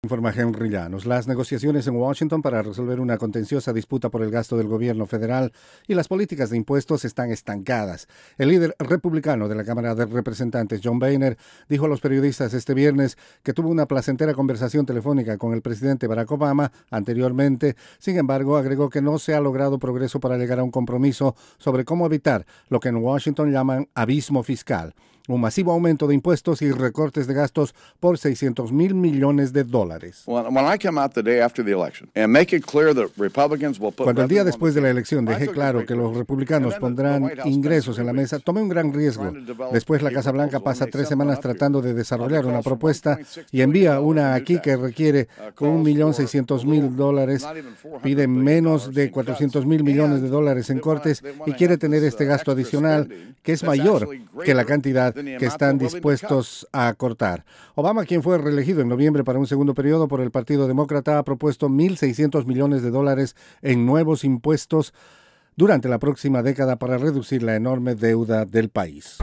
Informa Henry Llanos. Las negociaciones en Washington para resolver una contenciosa disputa por el gasto del gobierno federal y las políticas de impuestos están estancadas. El líder republicano de la Cámara de Representantes, John Boehner, dijo a los periodistas este viernes que tuvo una placentera conversación telefónica con el presidente Barack Obama anteriormente. Sin embargo, agregó que no se ha logrado progreso para llegar a un compromiso sobre cómo evitar lo que en Washington llaman abismo fiscal, un masivo aumento de impuestos y recortes de gastos por $600 mil millones. Cuando el día después de la elección dejé claro que los republicanos pondrán ingresos en la mesa, tomé un gran riesgo. Después la Casa Blanca pasa 3 semanas tratando de desarrollar una propuesta y envía una aquí que requiere $1.600.000, pide menos de $400 mil millones en cortes y quiere tener este gasto adicional que es mayor que la cantidad que están dispuestos a cortar. Obama, quien fue reelegido en noviembre para un segundo periodo por el Partido Demócrata, ha propuesto $1.600 millones en nuevos impuestos durante la próxima década para reducir la enorme deuda del país.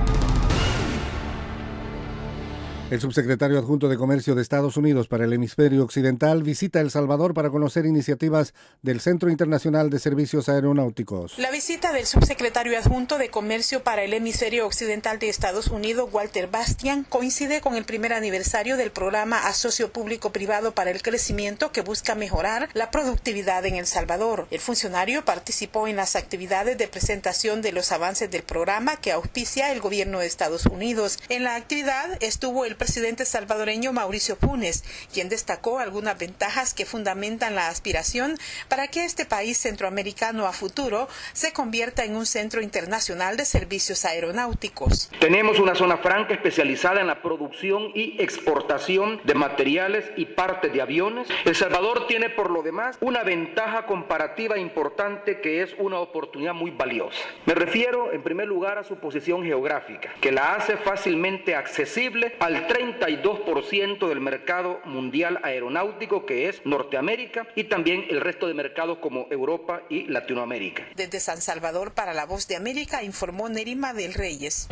El subsecretario adjunto de Comercio de Estados Unidos para el Hemisferio Occidental visita El Salvador para conocer iniciativas del Centro Internacional de Servicios Aeronáuticos. La visita del subsecretario adjunto de Comercio para el Hemisferio Occidental de Estados Unidos, Walter Bastian, coincide con el primer aniversario del programa Asocio Público-Privado para el Crecimiento que busca mejorar la productividad en El Salvador. El funcionario participó en las actividades de presentación de los avances del programa que auspicia el gobierno de Estados Unidos. En la actividad estuvo el presidente salvadoreño Mauricio Funes, quien destacó algunas ventajas que fundamentan la aspiración para que este país centroamericano a futuro se convierta en un centro internacional de servicios aeronáuticos. Tenemos una zona franca especializada en la producción y exportación de materiales y partes de aviones. El Salvador tiene por lo demás una ventaja comparativa importante que es una oportunidad muy valiosa. Me refiero en primer lugar a su posición geográfica, que la hace fácilmente accesible al 32% del mercado mundial aeronáutico, que es Norteamérica, y también el resto de mercados como Europa y Latinoamérica. Desde San Salvador para La Voz de América informó Nerima del Reyes.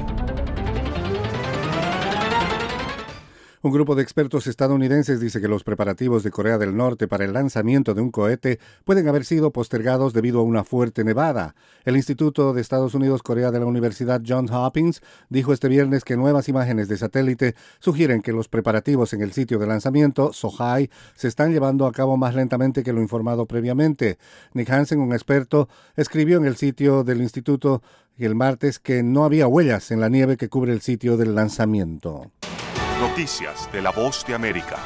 Un grupo de expertos estadounidenses dice que los preparativos de Corea del Norte para el lanzamiento de un cohete pueden haber sido postergados debido a una fuerte nevada. El Instituto de Estados Unidos-Corea de la Universidad Johns Hopkins dijo este viernes que nuevas imágenes de satélite sugieren que los preparativos en el sitio de lanzamiento, Sohae, se están llevando a cabo más lentamente que lo informado previamente. Nick Hansen, un experto, escribió en el sitio del instituto el martes que no había huellas en la nieve que cubre el sitio del lanzamiento. Noticias de La Voz de América.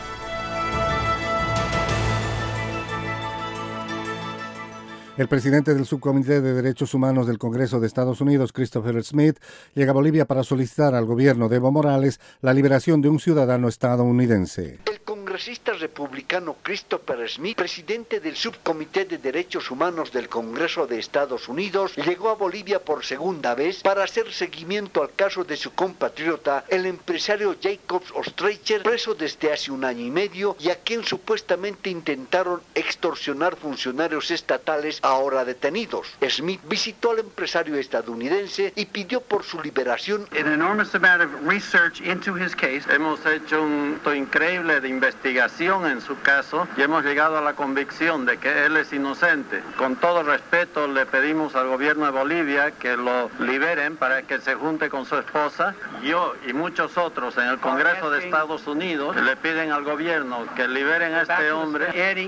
El presidente del Subcomité de Derechos Humanos del Congreso de Estados Unidos, Christopher Smith, llega a Bolivia para solicitar al gobierno de Evo Morales la liberación de un ciudadano estadounidense. El congresista republicano Christopher Smith, presidente del Subcomité de Derechos Humanos del Congreso de Estados Unidos, llegó a Bolivia por segunda vez para hacer seguimiento al caso de su compatriota, el empresario Jacob Ostreicher, preso desde hace 1 año y medio y a quien supuestamente intentaron extorsionar funcionarios estatales ahora detenidos. Smith visitó al empresario estadounidense y pidió por su liberación. Hemos hecho un increíble de investigación en su caso y hemos llegado a la convicción de que él es inocente. Con todo respeto le pedimos al gobierno de Bolivia que lo liberen para que se junte con su esposa. Yo y muchos otros en el Congreso de Estados Unidos le piden al gobierno que liberen a este hombre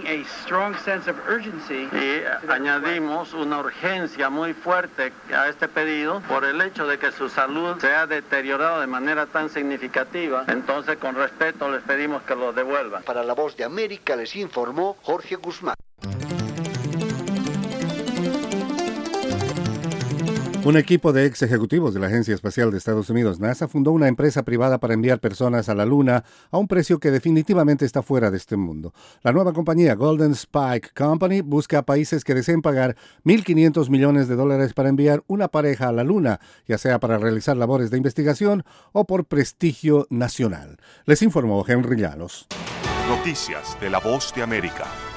y añadimos una urgencia muy fuerte a este pedido por el hecho de que su salud se ha deteriorado de manera tan significativa. Entonces, con respeto, les pedimos que lo devuelvan. Para La Voz de América les informó Jorge Guzmán. Un equipo de ex ejecutivos de la Agencia Espacial de Estados Unidos, NASA, fundó una empresa privada para enviar personas a la Luna a un precio que definitivamente está fuera de este mundo. La nueva compañía Golden Spike Company busca a países que deseen pagar $1.500 millones para enviar una pareja a la Luna, ya sea para realizar labores de investigación o por prestigio nacional. Les informó Henry Llanos. Noticias de La Voz de América.